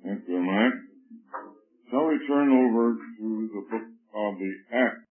Thank you, Mike. Shall we turn over to the book of the Acts?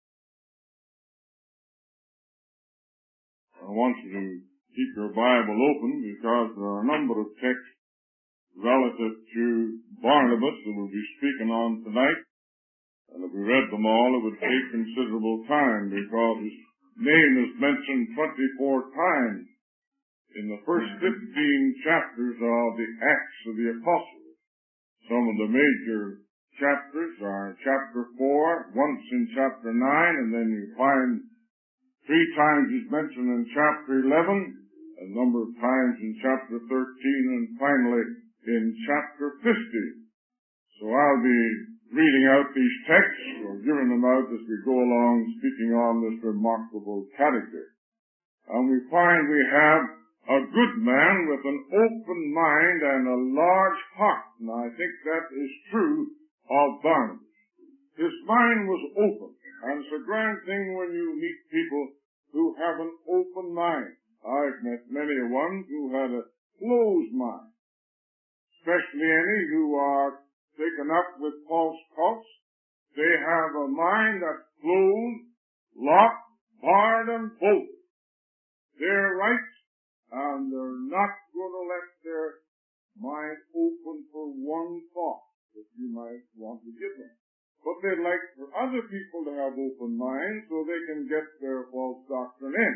I want you to keep your Bible open because there are a number of texts relative to Barnabas that we'll be speaking on tonight. And if we read them all, it would take considerable time because his name is mentioned 24 times in the first 15 chapters of the Acts of the Apostles. Some of the major chapters are chapter 4, once in chapter 9, and then you find 3 times he's mentioned in chapter 11, a number of times in chapter 13, and finally in chapter 50. So I'll be reading out these texts, or giving them out as we go along, speaking on this remarkable character. And we find we have a good man with an open mind and a large heart. And I think that is true of Barnabas. His mind was open. And it's a grand thing when you meet people who have an open mind. I've met many ones who had a closed mind, especially any who are taken up with false cults. They have a mind that's closed, locked, barred, and bolted. They're right, and they're not going to let their mind open for one thought that you might want to give them. But they'd like for other people to have open minds so they can get their false doctrine in.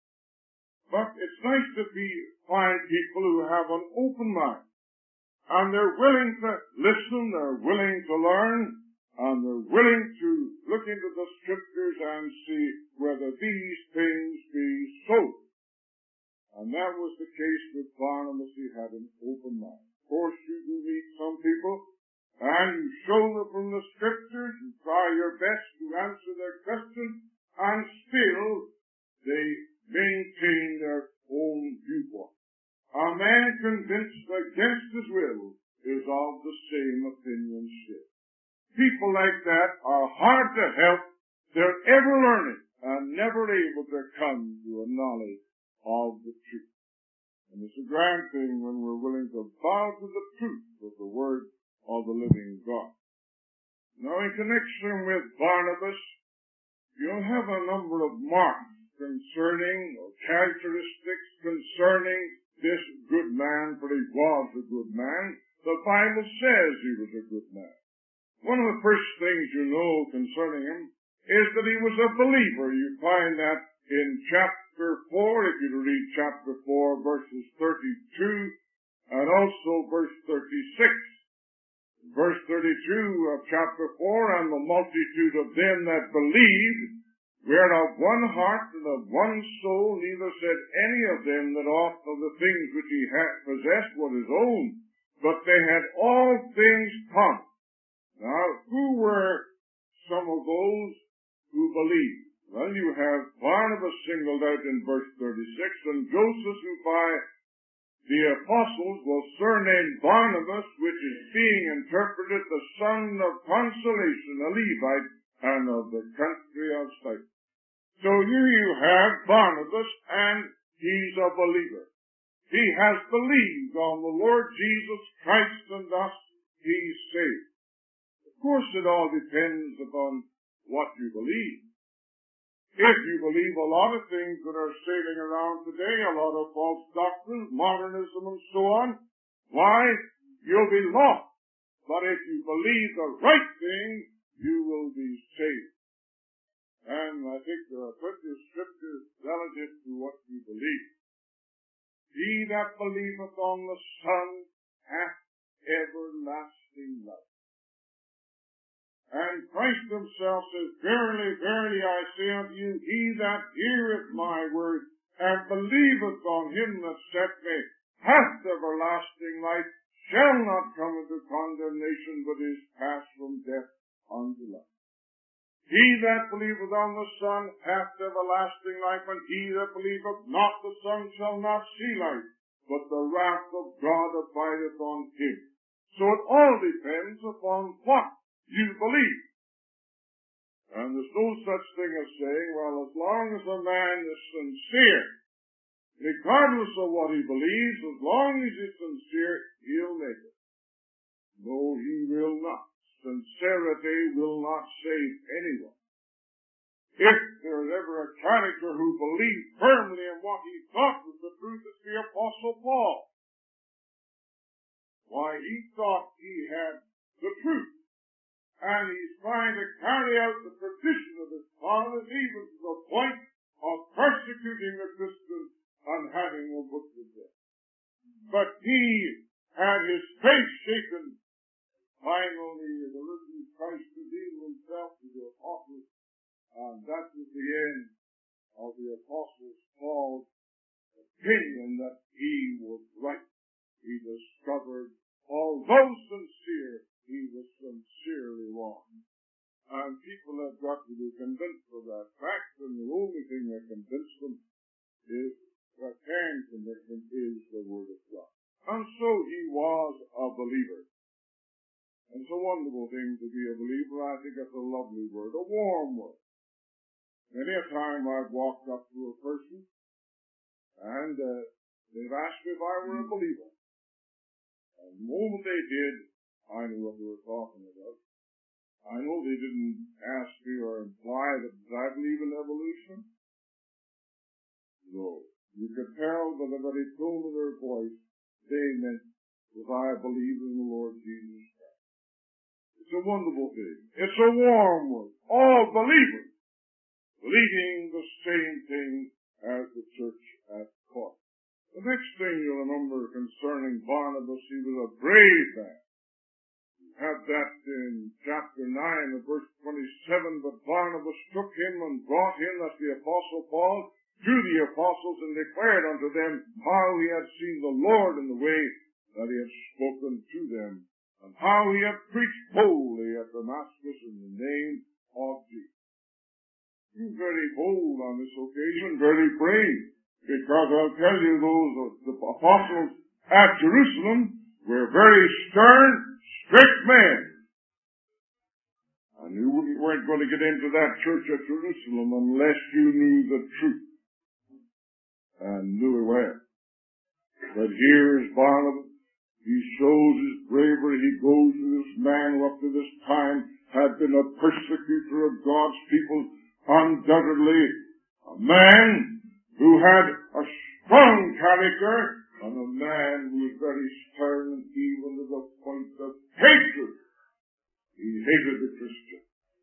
But it's nice to find people who have an open mind. And they're willing to listen, they're willing to learn, and they're willing to look into the Scriptures and see whether these things be so. And that was the case with Barnabas. He had an open mind. Of course, you do meet some people, and you show them from the Scriptures, you try your best to answer their questions, and still they maintain their own viewpoint. A man convinced against his will is of the same opinion still. People like that are hard to help. They're ever learning and never able to come to a knowledge of the truth. And it's a grand thing when we're willing to bow to the truth of the Word of the living God. Now, in connection with Barnabas, you'll have a number of marks concerning, or characteristics concerning this good man, for he was a good man. The Bible says he was a good man. One of the first things you know concerning him is that he was a believer. You find that in chapter 4, if you read chapter 4, verses 32, and also verse 36. Verse 32 of chapter 4, and the multitude of them that believed were of one heart and of one soul, neither said any of them that aught of the things which he had possessed was his own, but they had all things common. Now, who were some of those who believed? Well, you have Barnabas singled out in verse 36, and Joseph, who by the apostles was surnamed Barnabas, which is being interpreted the son of consolation, a Levite, and of the country of Cyprus. So here you have Barnabas, and he's a believer. He has believed on the Lord Jesus Christ, and thus he's saved. Of course, it all depends upon what you believe. If you believe a lot of things that are sailing around today, a lot of false doctrines, modernism, and so on, why, you'll be lost. But if you believe the right thing, you will be saved. And I think there are plenty of scriptures relative to what you believe. He that believeth on the Son hath everlasting life. And Christ himself says, Verily, verily, I say unto you, he that heareth my word, and believeth on him that sent me, hath everlasting life, shall not come into condemnation, but is passed from death unto life. He that believeth on the Son hath everlasting life, and he that believeth not the Son shall not see life, but the wrath of God abideth on him. So it all depends upon what you believe. And there's no such thing as saying, well, as long as a man is sincere, regardless of what he believes, as long as he's sincere, he'll make it. No, charity will not save anyone. If there is ever a character who believed firmly in what he thought was the truth, it's the Apostle Paul. Why, he thought he had the truth. And he's trying to carry out the tradition of his fathers, even to the point of persecuting the Christians and having them put to death. But he had his faith shaken. Finally, the risen Christ revealed himself to the apostles, and that was the end of the Apostle Paul's opinion that he was right. He discovered, although sincere, he was sincerely wrong. And people have got to be convinced of that fact, and the only thing that convinces them is, that can convince them, is the Word of God. And so he was a believer. And it's a wonderful thing to be a believer. I think it's a lovely word, a warm word. Many a time I've walked up to a person, and they've asked me if I were a believer. And the moment they did, I knew what they were talking about. I know they didn't ask me or imply that I believe in evolution. No. You could tell by the very tone of their voice, they meant that I believe in the Lord Jesus Christ. It's a wonderful thing. It's a warm word. All believers believing the same thing as the church at Corinth. The next thing you'll remember concerning Barnabas, he was a brave man. You have that in chapter 9 and verse 27, but Barnabas took him and brought him, that's the Apostle Paul, to the apostles and declared unto them how he had seen the Lord in the way that he had spoken to them, and how he had preached boldly at Damascus in the name of Jesus. He was very bold on this occasion, very brave, because I'll tell you, the apostles at Jerusalem were very stern, strict men. And you weren't going to get into that church at Jerusalem unless you knew the truth and knew it well. But here is Barnabas. He shows his bravery. He goes to this man who up to this time had been a persecutor of God's people, undoubtedly a man who had a strong character and a man who was very stern, even to the point of hatred. He hated the Christian.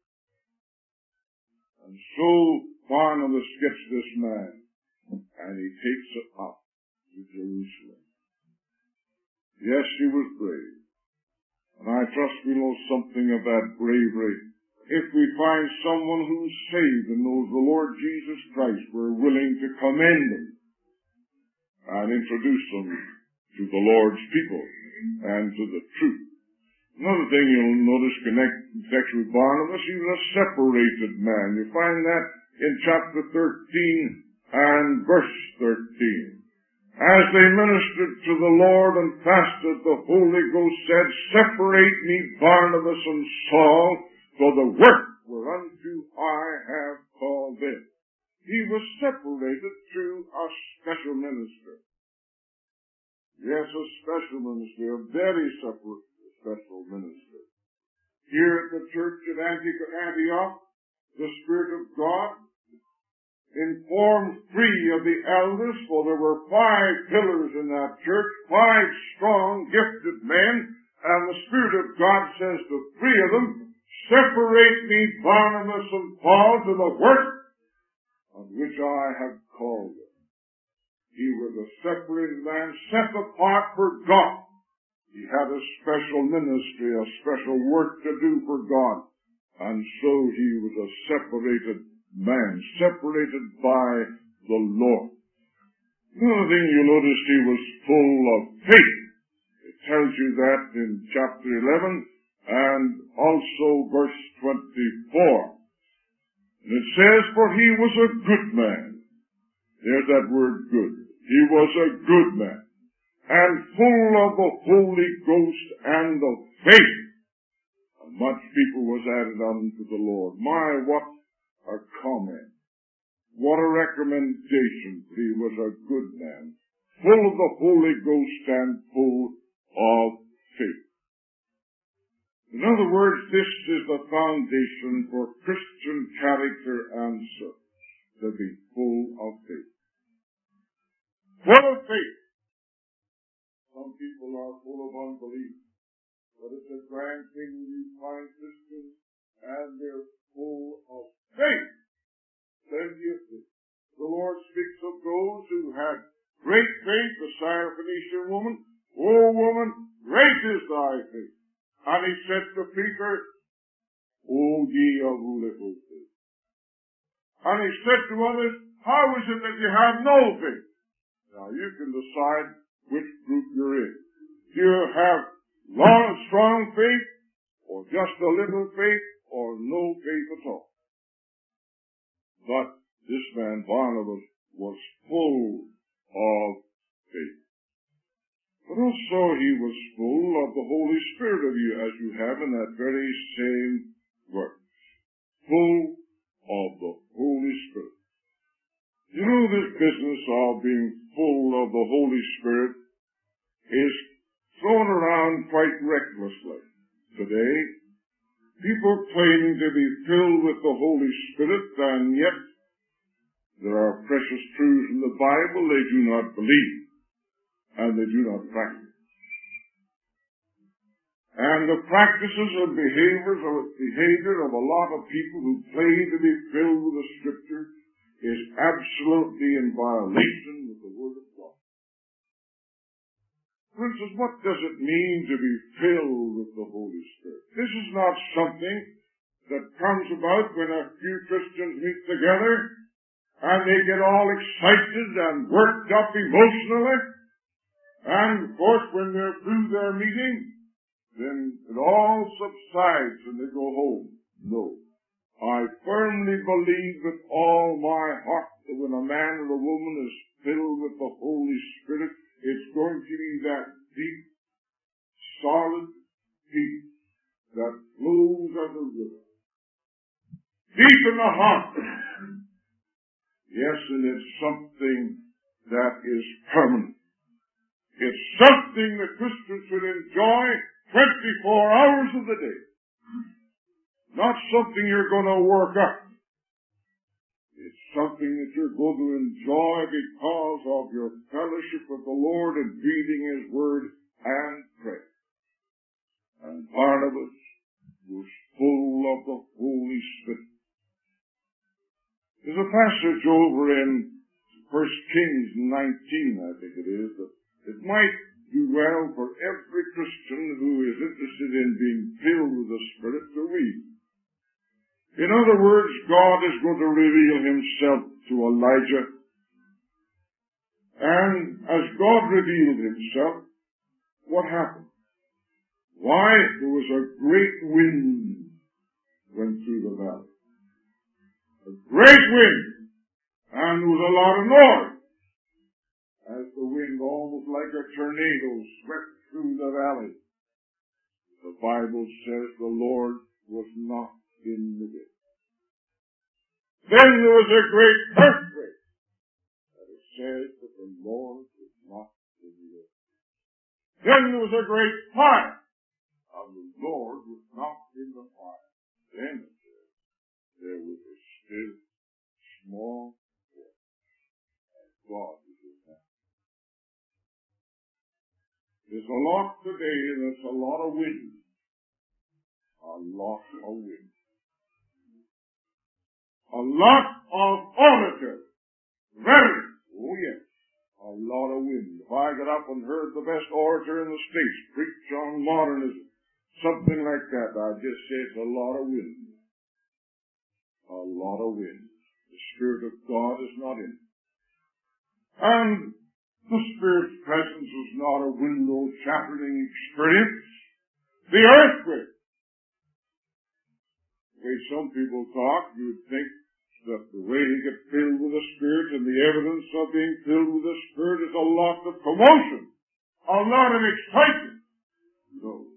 And so Barnabas gets this man, and he takes it up to Jerusalem. Yes, he was brave. And I trust we know something of that bravery. If we find someone who's saved and knows the Lord Jesus Christ, we're willing to commend them and introduce them to the Lord's people and to the truth. Another thing you'll notice connection with Barnabas, he was a separated man. You find that in chapter 13 and verse 13. As they ministered to the Lord and fasted, the Holy Ghost said, Separate me, Barnabas and Saul, for the work whereunto I have called them. He was separated through a special ministry. Yes, a special ministry, a very special ministry. Here at the church at Antioch, the Spirit of God informed 3 of the elders, for there were 5 pillars in that church, 5 strong, gifted men, and the Spirit of God says to 3 of them, Separate me, Barnabas and Paul, to the work on which I have called them. He was a separated man, set apart for God. He had a special ministry, a special work to do for God. And so he was a separated man, separated by the Lord. Another thing you notice, he was full of faith. It tells you that in chapter 11 and also verse 24. And it says, For he was a good man. There's that word good. He was a good man, and full of the Holy Ghost and of faith. And much people was added unto the Lord. My, what a comment. What a recommendation. He was a good man, full of the Holy Ghost and full of faith. Another other words, this is the foundation for Christian character and service, to be full of faith. Full of faith. Some people are full of unbelief, but it's a grand thing when you find Christians and they're full of faith. Plenty of faith. The Lord speaks of those who had great faith, the Syrophoenician woman. O woman, great is thy faith. And he said to Peter, O ye of little faith. And he said to others, how is it that you have no faith? Now you can decide which group you're in. Do you have strong faith, or just a little faith, or no faith at all? But this man, Barnabas, was full of faith. But also he was full of the Holy Spirit of you, as you have in that very same verse. Full of the Holy Spirit. You know, this business of being full of the Holy Spirit is thrown around quite recklessly today. People claiming to be filled with the Holy Spirit, and yet there are precious truths in the Bible they do not believe, and they do not practice. And the practices and behavior of a lot of people who claim to be filled with the Scripture is absolutely in violation with the Word of God. For instance, what does it mean to be filled with the Holy Spirit? This is not something that comes about when a few Christians meet together and they get all excited and worked up emotionally. And, of course, when they're through their meeting, then it all subsides and they go home. No. I firmly believe with all my heart that when a man or a woman is filled with the Holy Spirit, it's going to be that deep, solid peace that flows as a river. Deep in the heart. Yes, and it's something that is permanent. It's something that Christians should enjoy 24 hours of the day. Not something you're going to work up. It's something that you're going to enjoy because of your fellowship with the Lord and reading His Word and prayer. And Barnabas was full of the Holy Spirit. There's a passage over in 1 Kings 19, I think it is, that it might do well for every Christian who is interested in being filled with the Spirit to read. In other words, God is going to reveal Himself to Elijah. And as God revealed Himself, what happened? Why? There was a great wind went through the valley. A great wind. And there was a lot of noise. As the wind, almost like a tornado, swept through the valley. The Bible says the Lord was not in the midst. Then there was a great earthquake. And it says that the Lord was not in the midst. Then there was a great fire. And the Lord was not in the fire. Then it says there was a still, small voice. And God was in that. There's a lot today, there's a lot of wind. A lot of wind. A lot of auditory. Rhetoric. Oh yes. A lot of wind. If I got up and heard the best orator in the States preach on modernism, something like that, I'd just say it's a lot of wind. A lot of wind. The Spirit of God is not in it. And the Spirit's presence is not a window-shattering experience. The earthquake. The way some people talk, you'd think that the way you get filled with the Spirit and the evidence of being filled with the Spirit is a lot of commotion, a lot of excitement. No.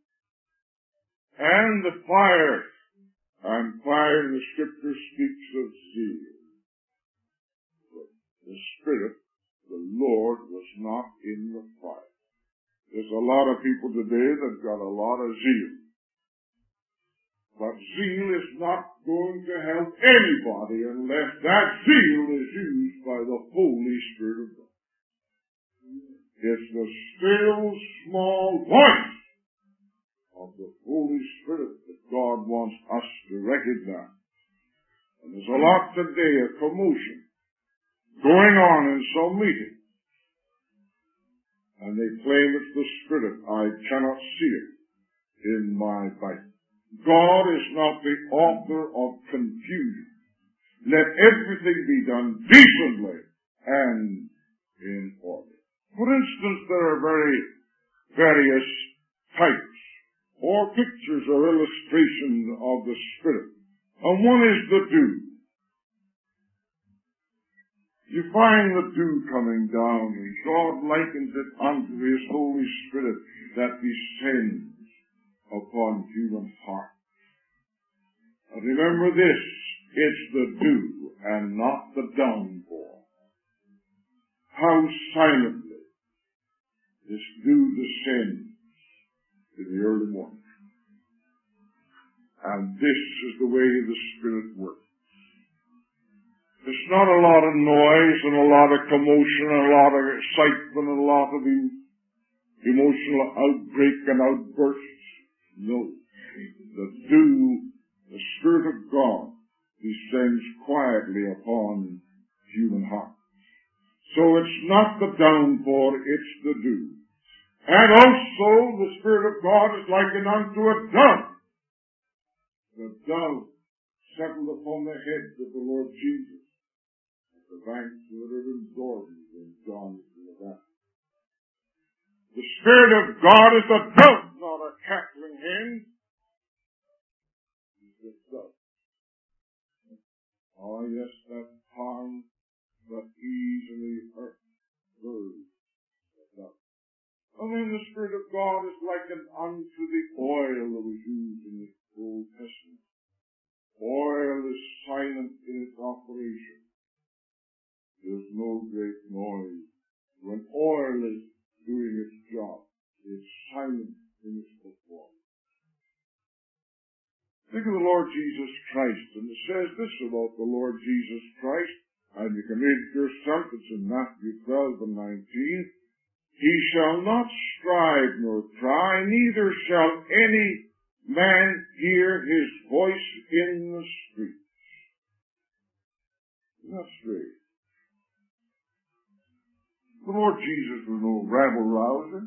And the fire. And fire in the Scripture speaks of zeal. But the Spirit, the Lord, was not in the fire. There's a lot of people today that got a lot of zeal. But zeal is not going to help anybody unless that zeal is used by the Holy Spirit of God. It's the still small voice of the Holy Spirit that God wants us to recognize. And there's a lot today of commotion going on in some meetings. And they claim it's the Spirit. I cannot see it in my Bible. God is not the author of confusion. Let everything be done decently and in order. For instance, there are various types or pictures or illustrations of the Spirit. And one is the dew. You find the dew coming down, and God likens it unto His Holy Spirit that descends upon human hearts. And remember this, it's the dew and not the downpour. How silently this dew descends in the early morning. And this is the way the Spirit works. It's not a lot of noise and a lot of commotion and a lot of excitement and a lot of emotional outbreak and outbursts. No. The dew, the Spirit of God, descends quietly upon human hearts. So it's not the downpour, it's the dew. And also the Spirit of God is likened unto a dove. The dove settled upon the head of the Lord Jesus at the banks of the river Jordan in John the Baptist. The Spirit of God is a dove, not a cackling hen. He's a dove. Oh yes, that calm, but easily heard dove. And then the Spirit of God is likened unto the oil that was used in the Old Testament. Oil is silent in its operation. There's no great noise. When oil is doing its job, it's silent in its performance. Think of the Lord Jesus Christ, and it says this about the Lord Jesus Christ, and you can read it yourself, it's in Matthew 12 and 19. He shall not strive nor cry, neither shall any man hear his voice in the street. Isn't that strange? The Lord Jesus was no rabble-rouser.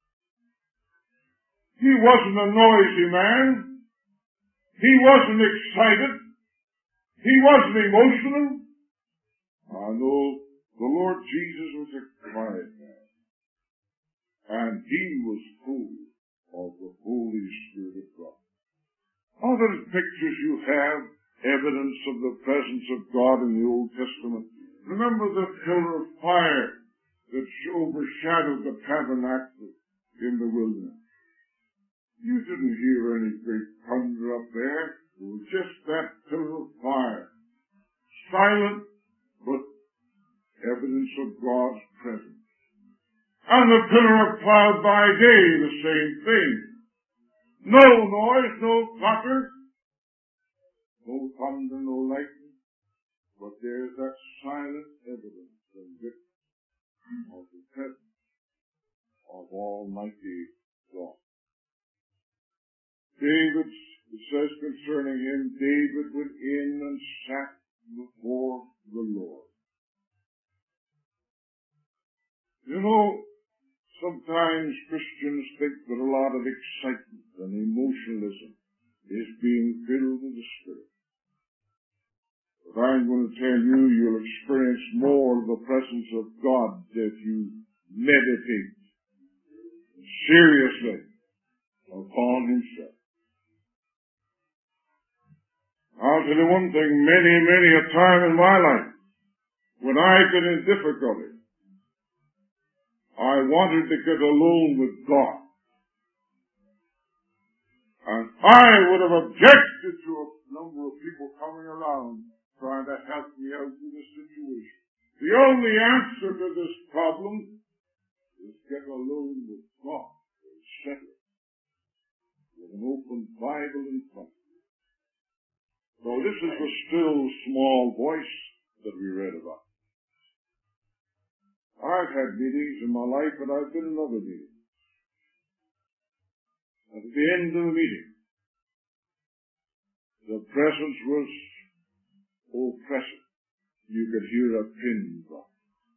He wasn't a noisy man. He wasn't excited. He wasn't emotional. I know the Lord Jesus was a quiet man. And he was full of the Holy Spirit of God. Other pictures you have, evidence of the presence of God in the Old Testament. Remember the pillar of fire that overshadowed the tabernacle in the wilderness. You didn't hear any great thunder up there. It was just that pillar of fire. Silent, but evidence of God's presence. And the pillar of cloud by day, the same thing. No noise, no clatter, no thunder, no lightning, but there's that silent evidence and witness of the presence of Almighty God. David, it says concerning him, David went in and sat before the Lord. You know, sometimes Christians think that a lot of excitement and emotionalism is being filled with the Spirit. But I'm going to tell you, you'll experience more of the presence of God if you meditate seriously upon Himself. I'll tell you one thing, many a time in my life, when I've been in difficulty, I wanted to get alone with God. And I would have objected to a number of people coming around trying to help me out with the situation. The only answer to this problem is get alone with God and settle it with an open Bible in front of you. this is the still small voice that we read about. I've had meetings in my life, and I've been in other meetings. At the end of the meeting, the presence was oppressive. You could hear a pin drop.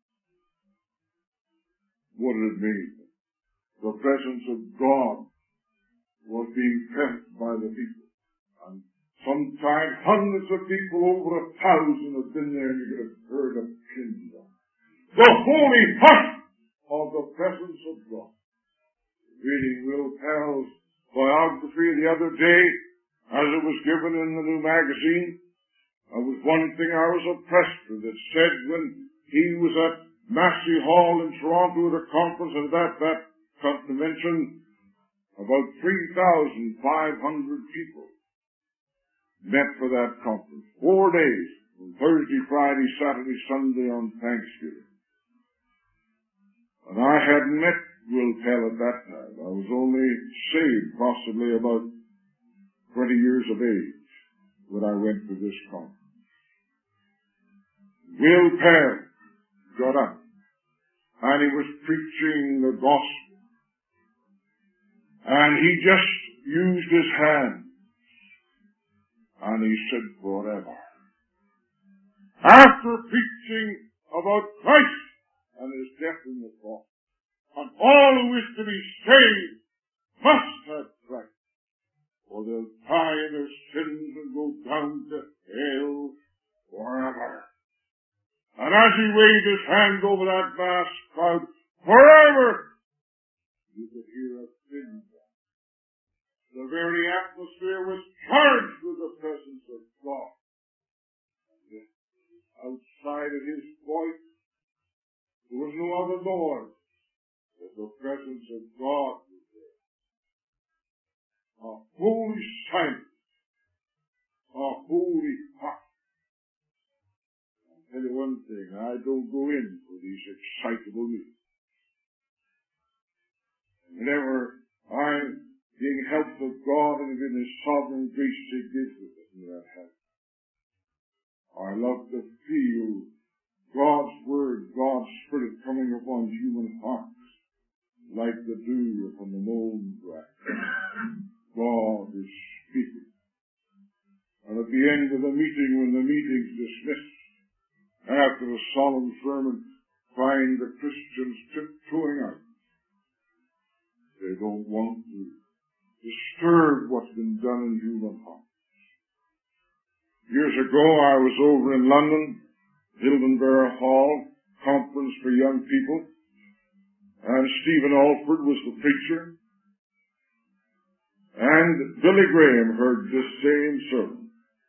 What did it mean? The presence of God was being felt by the people. And sometimes hundreds of people, over 1,000, have been there, and you could have heard a pin drop. The holy hush of the presence of God. Reading Will Pell's biography the other day, as it was given in the new magazine, there was one thing I was oppressed with. It said when he was at Massey Hall in Toronto at a conference, and at that convention, about 3,500 people met for that conference. 4 days, from Thursday, Friday, Saturday, Sunday on Thanksgiving. And I hadn't met Will Pell at that time. I was only saved possibly about 20 years of age when I went to this conference. Will Pell got up and he was preaching the gospel. And he just used his hand and he said, forever. After preaching about Christ and his death in the cross, and all who wish to be saved must have Christ, or they'll die in their sins and go down to hell forever. And as he waved his hand over that vast crowd, forever, you could hear a pin drop. The very atmosphere was charged with the presence of God. And yet, outside of his voice, there was no other noise. But the presence of God was there. A holy silence. A holy hush. I'll tell you one thing, I don't go in for these excitable meetings. Whenever I'm being helped of God and in His sovereign grace to give with it in that habit, I love to feel God's Word, God's Spirit coming upon human hearts like the dew upon the mown grass. God is speaking. And at the end of the meeting, when the meeting's dismissed, after a solemn sermon, find the Christians tiptoeing out. They don't want to disturb what's been done in human hearts. Years ago, I was over in London, Hildenberg Hall, conference for young people, and Stephen Alford was the preacher, and Billy Graham heard this same sermon.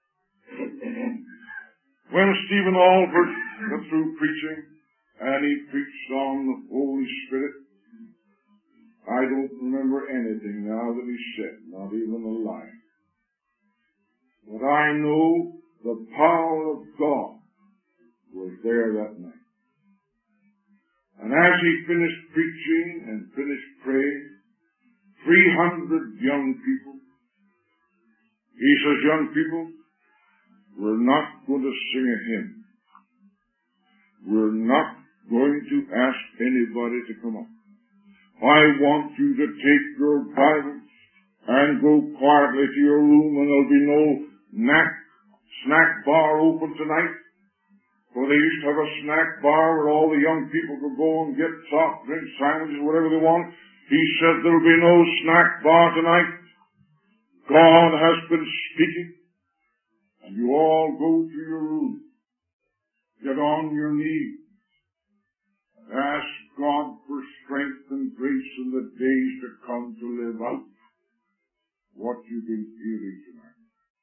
When Stephen Alford got through preaching, and he preached on the Holy Spirit, I don't remember anything now that he said, not even a line. But I know the power of God was there that night. And as he finished preaching and finished praying, 300 young people, he says, young people, we're not going to sing a hymn. We're not going to ask anybody to come up. I want you to take your Bibles and go quietly to your room, and there'll be no snack bar open tonight. For they used to have a snack bar where all the young people could go and get soft drinks, sandwiches, whatever they want. He said there'll be no snack bar tonight. God has been speaking. And you all go to your room. Get on your knees. And ask God for strength and grace in the days to come to live out what you've been feeling tonight.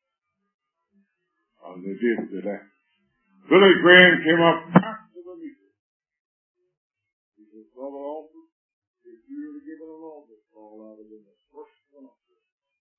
And they did that. Billy Graham came up after the meeting. He said, Brother Alford, if you were to give an altar call out of the first one up there.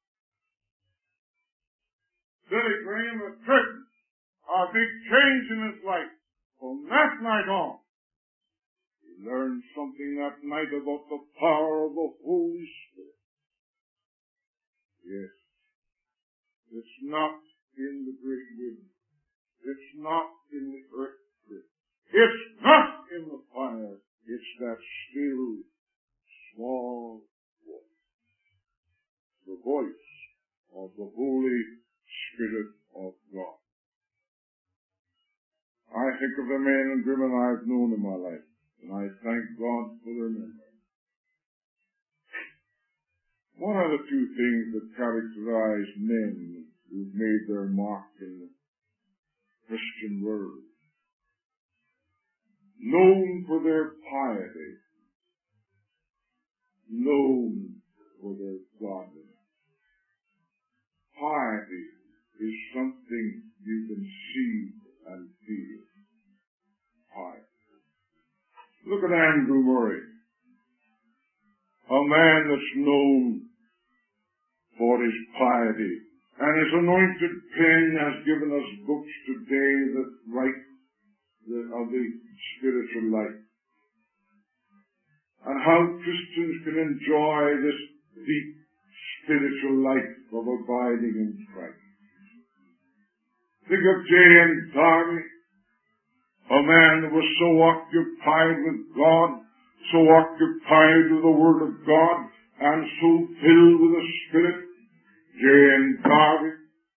Billy Graham had threatened a big change in his life. From that night on, he learned something that night about the power of the Holy Spirit. Yes, it's not in the great wind. It's not in the earthquake. It's not in the fire. It's that still, small voice. The voice of the Holy Spirit of God. I think of the men and women I've known in my life, and I thank God for their memory. What are the two things that characterize men who've made their mark in the Christian world? Known for their piety, known for their godliness. Piety is something you can see and feel. Piety. Look at Andrew Murray, a man that's known for his piety, and his anointed pen has given us books today that write of the spiritual life, and how Christians can enjoy this deep spiritual life of abiding in Christ. Think of J.N. Darby, a man that was so occupied with God, so occupied with the Word of God, and so filled with the Spirit. J.N. Darby,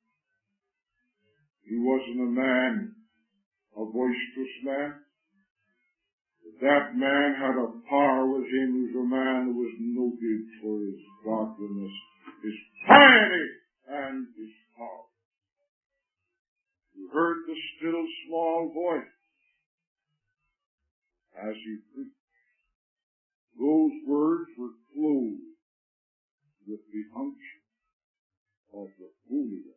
he wasn't a man, a boisterous man. But that man had a power with him. He was a man who was noted for his godliness, his piety, and his power. You heard the still small voice as he preached. Those words were clothed with the unction of the Holy Ghost.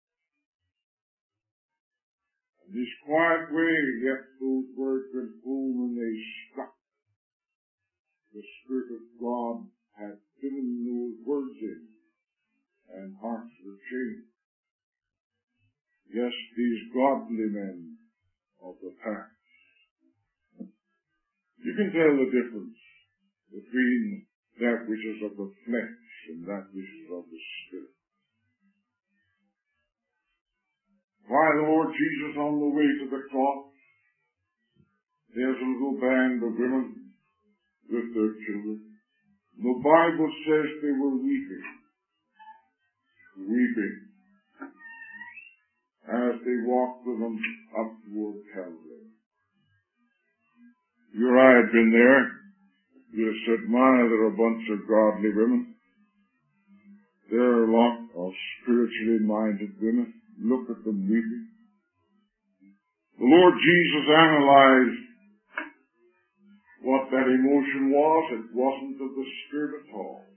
In this quiet way, yet those words went home and they stuck. The Spirit of God had given those words in, and hearts were changed. Yes, these godly men of the past. You can tell the difference between that which is of the flesh and that which is of the Spirit. Why, the Lord Jesus on the way to the cross, there's a little band of women with their children. The Bible says they were weeping as they walked with them up toward Calvary. If I had been there, you'd have said, my, they're a bunch of godly women. They're a lot of spiritually minded women. Look at them weeping. The Lord Jesus analyzed what that emotion was. It wasn't of the Spirit at all.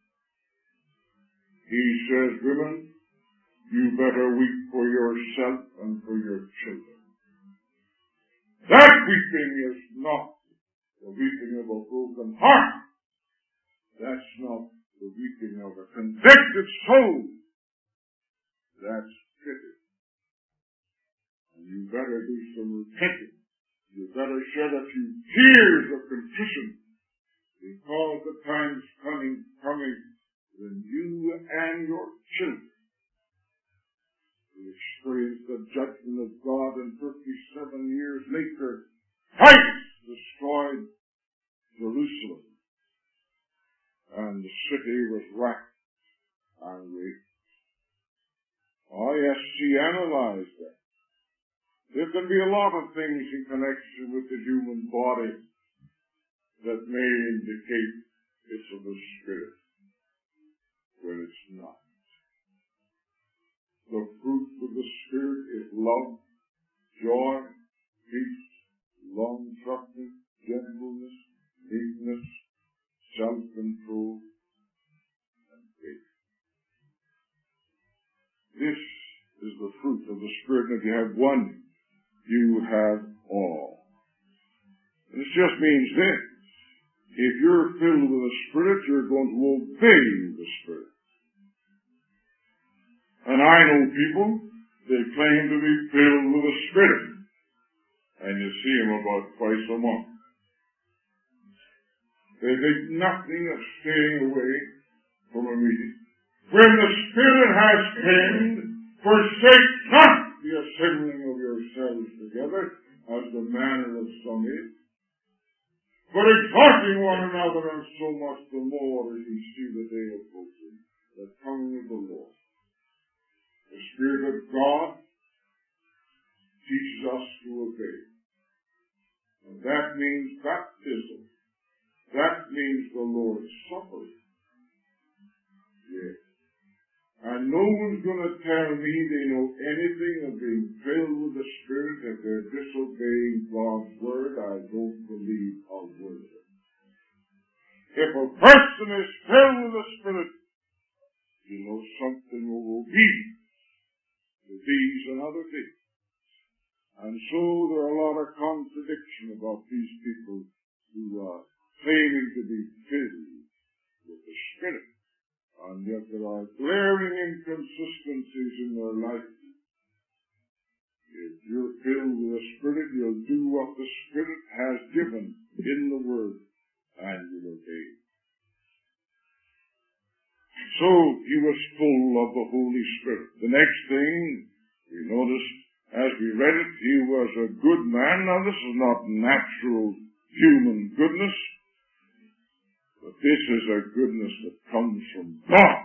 He says, women, you better weep for yourself and for your children. That weeping is not the weeping of a broken heart. That's not the weeping of a convicted soul. That's pity. And you better do some repenting. You better shed a few tears of contrition, because the time's coming when you and your children will experience the judgment of God, and 37 years later, Christ destroyed Jerusalem, and the city was racked and raped. Oh yes, she analyzed that. There can be a lot of things in connection with the human body that may indicate it's of the Spirit, when it's not. The fruit of the Spirit is love, joy, peace, long-suffering, gentleness, meekness, self-control, and faith. This is the fruit of the Spirit, and if you have one, you have all. This just means this. If you're filled with the Spirit, you're going to obey the Spirit. And I know people, they claim to be filled with the Spirit, and you see them about twice a month. They think nothing of staying away from a meeting. When the Spirit has came, forsake assembling of yourselves together, as the manner of some is, but exhorting one another, and so much the more as ye see the day approaching, the coming of the Lord. The Spirit of God teaches us to obey. And that means baptism. That means the Lord's Supper. Yes. And no one's going to tell me they know anything of being filled with the Spirit if they're disobeying God's Word. I don't believe a word of it. If a person is filled with the Spirit, you know something of obedience to these and other things. And so there are a lot of contradiction about these people who are claiming to be filled with the Spirit. And yet there are glaring inconsistencies in their life. If you're filled with the Spirit, you'll do what the Spirit has given in the Word, and you'll obey. So he was full of the Holy Spirit. The next thing we notice, as we read it, he was a good man. Now this is not natural human goodness, but this is a goodness that comes from God.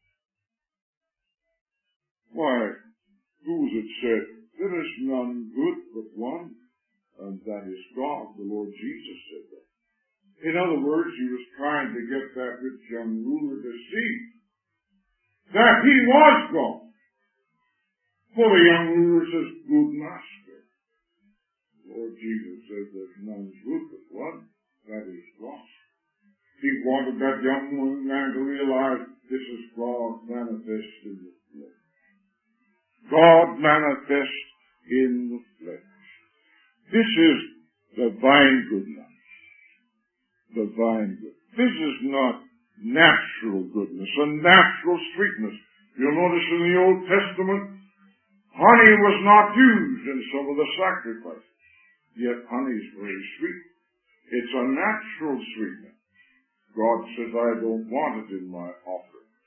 Why, who was it said, there is none good but one, and that is God. The Lord Jesus said that. In other words, he was trying to get that rich young ruler to see that he was God. For the young ruler says, good master. The Lord Jesus says there's none good but one, that is God. He wanted that young man to realize this is God manifest in the flesh. God manifest in the flesh. This is divine goodness. Divine goodness. This is not natural goodness and natural sweetness. You'll notice in the Old Testament, honey was not used in some of the sacrifices. Yet honey is very sweet. It's a natural sweetness. God says, I don't want it in my offerings.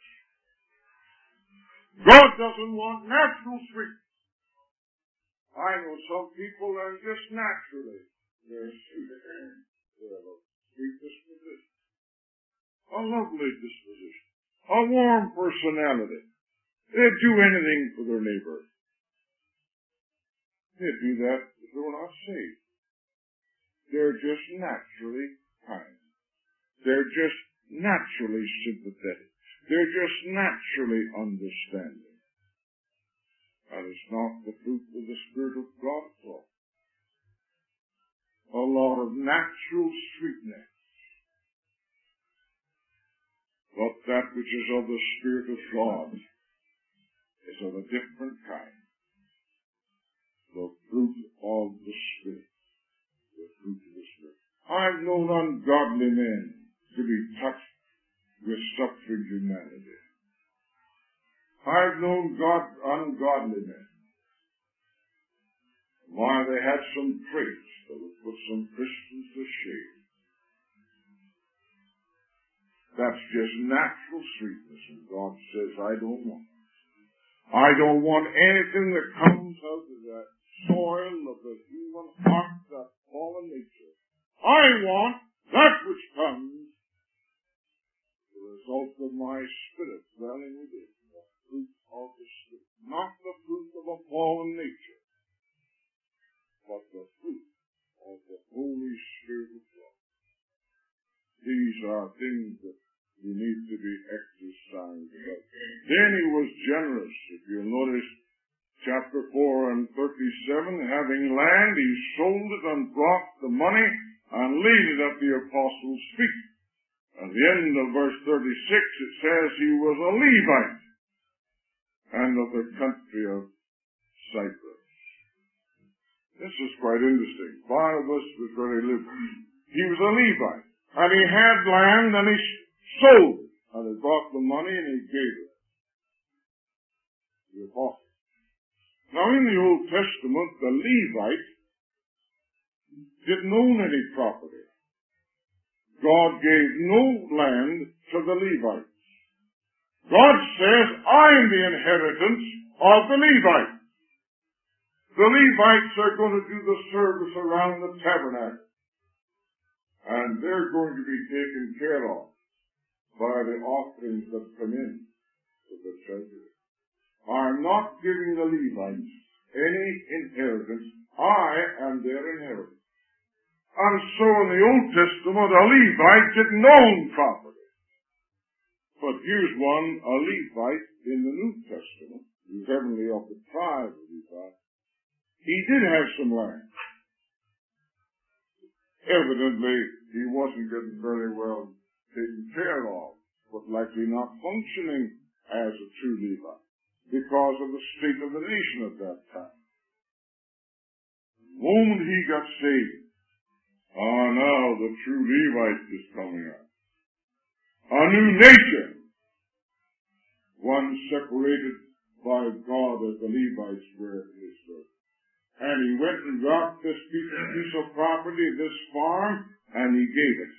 God doesn't want natural sweetness. I know some people are just naturally, they're sweet. They have a sweet disposition. A lovely disposition. A warm personality. They'd do anything for their neighbor. They'd do that if they were not saved. They're just naturally kind. They're just naturally sympathetic. They're just naturally understanding. That is not the fruit of the Spirit of God at all. A lot of natural sweetness. But that which is of the Spirit of God is of a different kind. The fruit of the Spirit. The fruit of the Spirit. I've known ungodly men to be touched with suffering humanity. I've known ungodly men. Why, they had some traits that would put some Christians to shame. That's just natural sweetness, and God says, I don't want it. I don't want anything that comes out of that soil of the human heart, that fallen nature. I want that which comes the result of my Spirit dwelling within, the fruit of the Spirit. Not the fruit of a fallen nature, but the fruit of the Holy Spirit of God. These are things that we need to be exercised about. Then he was generous. If you'll notice, chapter 4 and 37, having land, he sold it and brought the money and laid it at the apostles' feet. At the end of verse 36, it says he was a Levite and of the country of Cyprus. This is quite interesting. Barnabas was very liberal. He was a Levite, and he had land, and he sold it, and he brought the money, and he gave it to the apostles. Now, in the Old Testament, the Levite didn't own any property. God gave no land to the Levites. God says, I'm the inheritance of the Levites. The Levites are going to do the service around the tabernacle. And they're going to be taken care of by the offerings that come in to the treasury. I'm not giving the Levites any inheritance. I am their inheritance. And so in the Old Testament, a Levite didn't own property. But here's one, a Levite in the New Testament, who's heavenly of the tribe of Levi. He did have some land. Evidently, he wasn't getting very well taken care of, but likely not functioning as a true Levite because of the state of the nation at that time. The moment he got saved, now the true Levite is coming out. A new nation, one separated by God as the Levites were in his church. And he went and got this piece of property, this farm, and he gave it.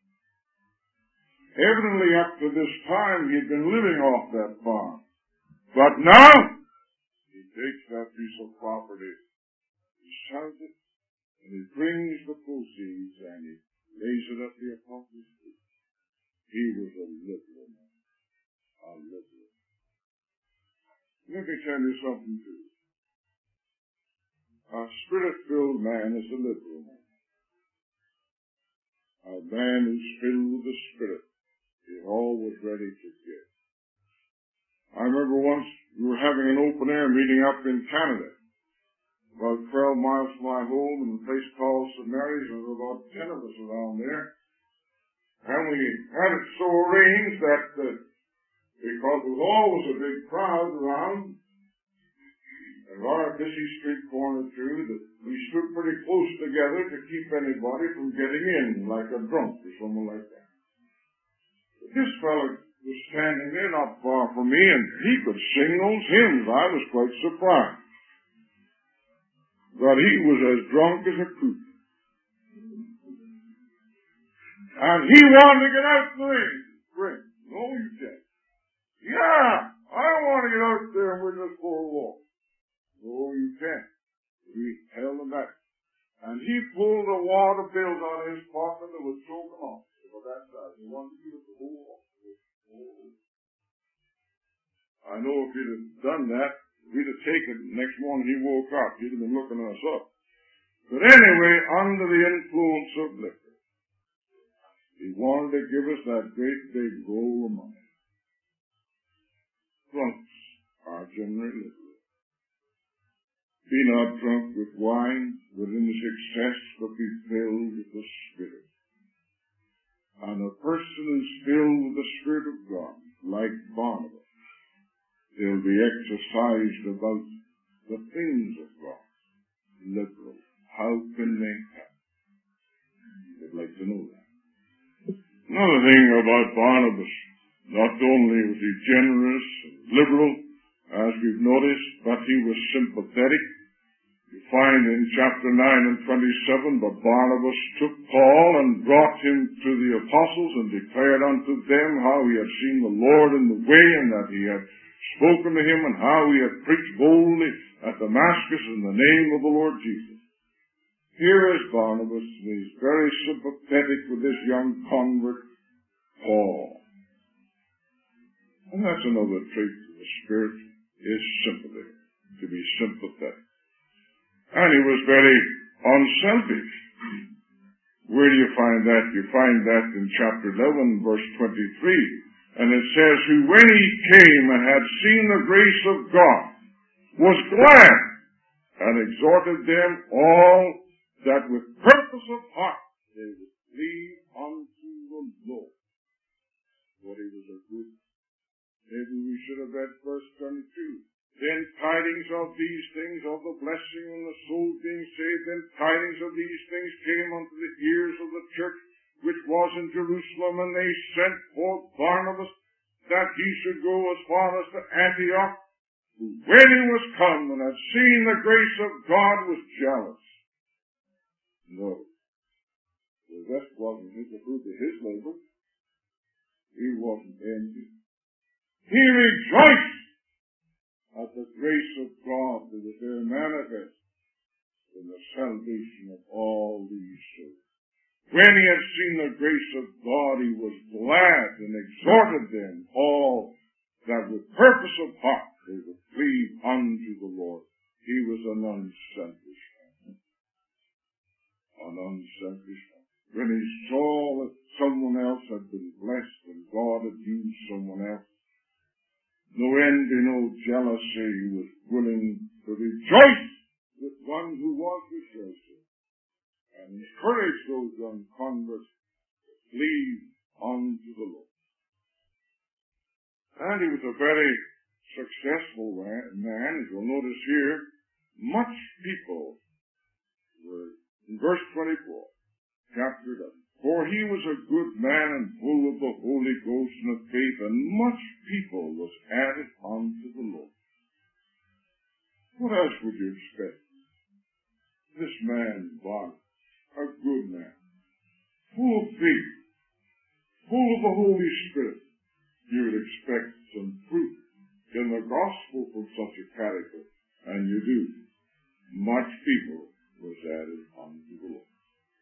Evidently up to this time he had been living off that farm. But now, he takes that piece of property, he sells it, and he brings the proceeds and he lays it at the apostles' feet. He was a liberal man. A liberal. Let me tell you something too. A spirit-filled man is a liberal man. A man who's filled with the Spirit is always ready to give. I remember once we were having an open-air meeting up in Canada, about 12 miles from my home in a place called St. Mary's, and there were about 10 of us around there. And we had it so arranged that, because there was always a big crowd around, and our busy street corner too, that we stood pretty close together to keep anybody from getting in, like a drunk or someone like that. But this fellow was standing there not far from me, and he could sing those hymns. I was quite surprised. But he was as drunk as a coot. And he wanted to get out the ring. No, you can't. Yeah, I want to get out there and witness for a walk. No, you can't. We held him back. And he pulled a water bill out of his pocket that was choking off. So that side. He wanted to give us the whole walk. I know if he'd have done that, we'd have taken it. Next morning he woke up. He'd have been looking us up. But anyway, under the influence of liquor, he wanted to give us that great big roll of money. Drunks are generally liberal. Be not drunk with wine, but in its excess, but be filled with the Spirit. And a person who's filled with the Spirit of God, like Barnabas, they'll be exercised about the things of God. Liberal. How can they have? They'd like to know that. Another thing about Barnabas, not only was he generous and liberal, as we've noticed, but he was sympathetic. You find in chapter 9 and 27, but Barnabas took Paul and brought him to the apostles and declared unto them how he had seen the Lord in the way and that he had spoken to him and how he had preached boldly at Damascus in the name of the Lord Jesus. Here is Barnabas, and he's very sympathetic with this young convert, Paul. And that's another trait of the Spirit, is sympathy, to be sympathetic. And he was very unselfish. Where do you find that? You find that in chapter 11, verse 23. And it says, who when he came and had seen the grace of God, was glad, and exhorted them all that with purpose of heart they would cleave unto the Lord. But he was a good. Maybe we should have read verse 22. Then tidings of these things, of the blessing and the soul being saved, then tidings of these things came unto the ears of the church which was in Jerusalem, and they sent forth Barnabas that he should go as far as to Antioch, who when he was come and had seen the grace of God was jealous. No. The rest wasn't the fruit of his labor. He wasn't envious. He rejoiced at the grace of God that was there manifest. in the salvation of all these souls. When he had seen the grace of God, he was glad and exhorted them all that with purpose of heart they would cleave unto the Lord. He was an unselfish man. An unselfish man. When he saw that someone else had been blessed and God had used someone else, no envy, no jealousy, he was willing to rejoice with one who was rejoicing and encourage those young converts to cleave unto the Lord. And he was a very successful man. As you'll notice here, much people were, in verse 24, chapter 11, for he was a good man and full of the Holy Ghost and of faith, and much people was added unto the Lord. What else would you expect? This man, Barnabas, a good man, full of faith, full of the Holy Spirit. You would expect some fruit in the gospel from such a character, and you do. Much people was added unto the Lord.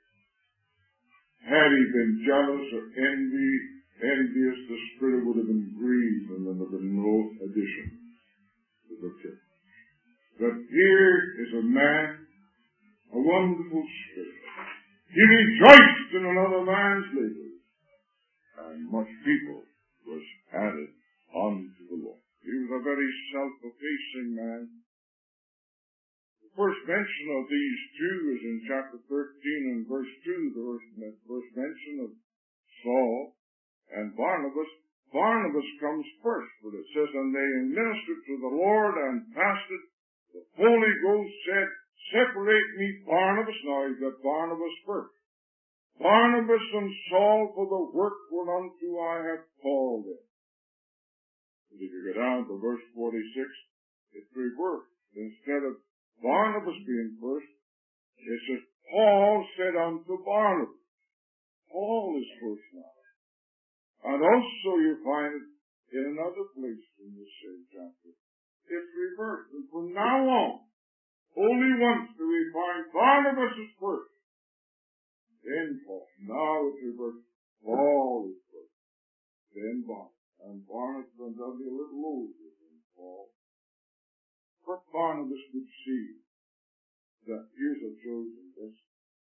Had he been jealous or envious, the Spirit would have been grieved and there would have been no addition to the church. But here is a man, a wonderful Spirit. He rejoiced in another man's labor, and much people was added unto the Lord. He was a very self-effacing man. The first mention of these two is in chapter 13 and verse 2, the first mention of Saul and Barnabas. Barnabas comes first, but it says, and they ministered to the Lord and fasted. The Holy Ghost said, separate me, Barnabas. Now he's got Barnabas first. Barnabas and Saul for the work whereunto I have called them. If you go down to verse 46, it's reversed. Instead of Barnabas being first, it says, Paul said unto Barnabas. Paul is first now. And also you find it in another place in the same chapter. It's reversed. And from now on, only once do we find Barnabas is first. Then Paul. Now it's reversed. Paul is first. Then Barnabas. And Barnabas turns out to be a little older than Paul. But Barnabas could see that here's a chosen vessel.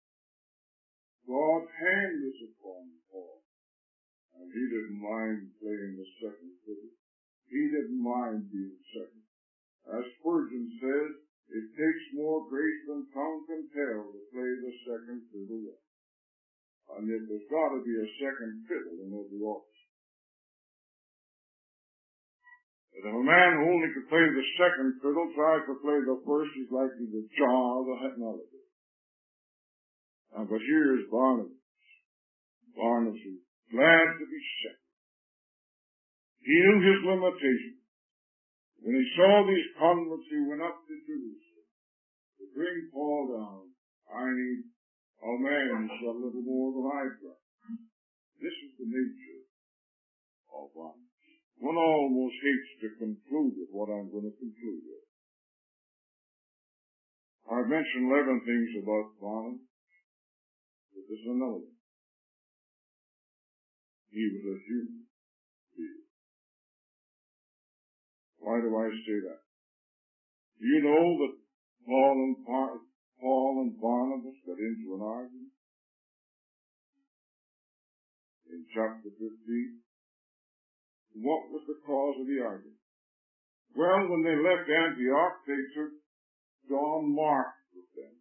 God's hand was upon Paul. And he didn't mind playing the second fiddle. He didn't mind being second. As Spurgeon says, it takes more grace than tongue can tell to play the second fiddle well. And yet there's got to be a second fiddle in every office. If a man who only could play the second fiddle tries to play the first, he's likely to jar the melody. But here's Barnabas. Barnabas is glad to be second. He knew his limitations. When he saw these converts, he went up to Jerusalem to bring Paul down. I need a man who's got a little more than I've got. This is the nature of Barnabas. One almost hates to conclude with what I'm going to conclude with. I've mentioned 11 things about Barnabas, but there's another one. He was a human being. Why do I say that? Do you know that Paul and Barnabas got into an argument? In chapter 15. What was the cause of the argument? Well, when they left Antioch, they took John Mark with them.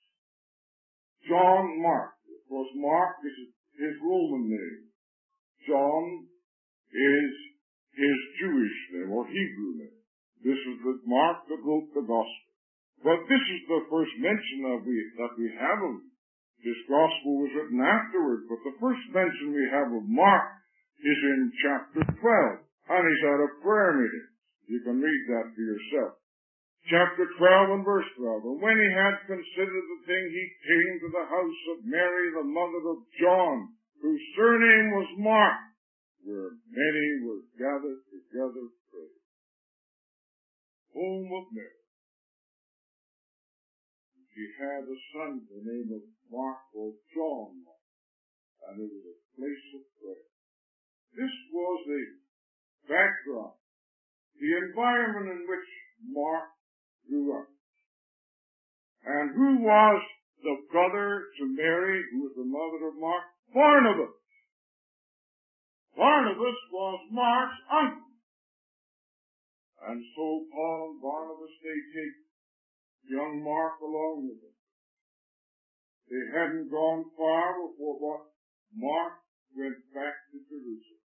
John Mark. Of course, Mark is his Roman name. John is his Jewish name or Hebrew name. This is the Mark that wrote the gospel. But this is the first mention that we have of him. This gospel was written afterward, but the first mention we have of Mark is in chapter 12, and he's at a prayer meeting. You can read that for yourself. Chapter 12 and verse 12. And when he had considered the thing, he came to the house of Mary, the mother of John, whose surname was Mark, where many were gathered together to pray. Home of Mary. he had a son by the name of Mark or John, and it was a place of prayer. This was the background, the environment in which Mark grew up. And who was the brother to Mary, who was the mother of Mark? Barnabas. Barnabas was Mark's uncle. And so Paul and Barnabas, they take young Mark along with them. They hadn't gone far before what Mark went back to Jerusalem.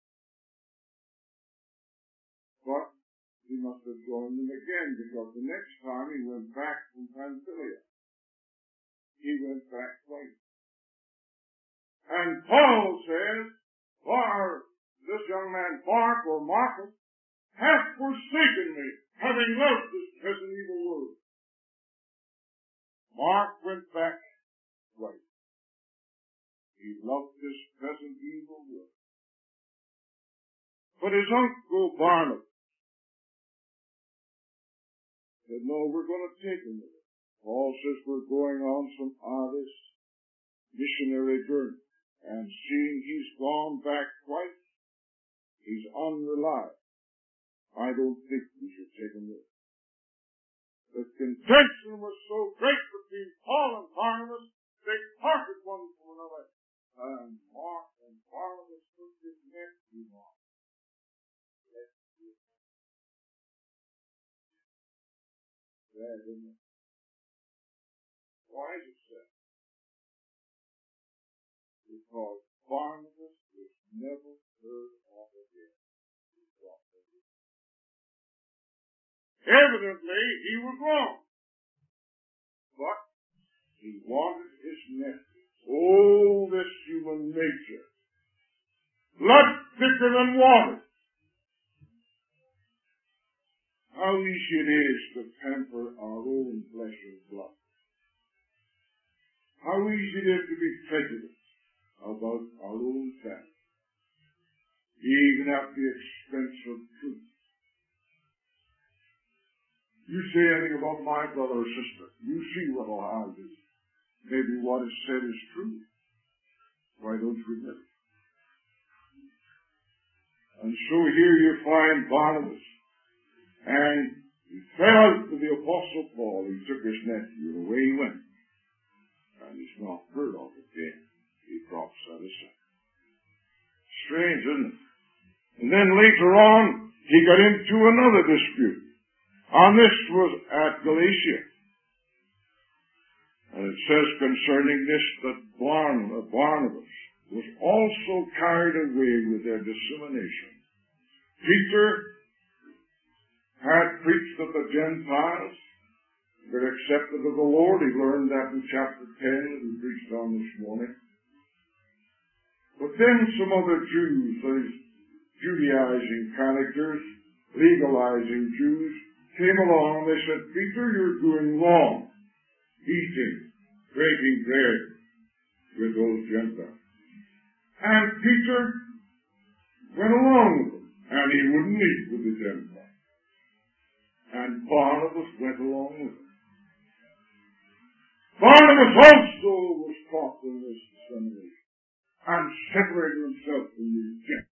But he must have joined them again, because the next time he went back from Pamphylia. He went back twice. And Paul says, this young man, Mark or Marcus, hath forsaken me, having loved this present evil world. Mark went back twice. He loved this present evil world. But his uncle Barnabas said, no, we're going to take him with us. Paul says we're going on some artist missionary journey. And seeing he's gone back twice, he's unreliable. I don't think we should take him with us. The contention was so great between Paul and Barnabas, they parted one from another. And Mark and Barnabas took his nephew Mark. Sad, isn't it? Why is it sad? Because Barnabas was never heard of again. Evidently, he was wrong. But he wanted his nephew. Oh, this human nature. Blood thicker than water. How easy it is to pamper our own flesh and blood. How easy it is to be prejudiced about our own family, even at the expense of truth. You say anything about my brother or sister, you see what I'll do. Maybe what is said is true. Why don't you admit it? And so here you find Barnabas, and he fell out to the Apostle Paul. He took his nephew, and away he went. And he's not heard of again. He drops out of sight. Strange, isn't it? And then later on, he got into another dispute. And this was at Galatia. And it says concerning this that Barnabas was also carried away with their dissemination. Peter had preached that the Gentiles were accepted of the Lord. He learned that in chapter 10 that we preached on this morning. But then some other Jews, those Judaizing characters, legalizing Jews, came along and they said, Peter, you're doing wrong, eating, breaking bread with those Gentiles. And Peter went along with them, and he wouldn't eat with the Gentiles. And Barnabas went along with him. Barnabas also was caught in this dissemination and separated himself from the Gentiles.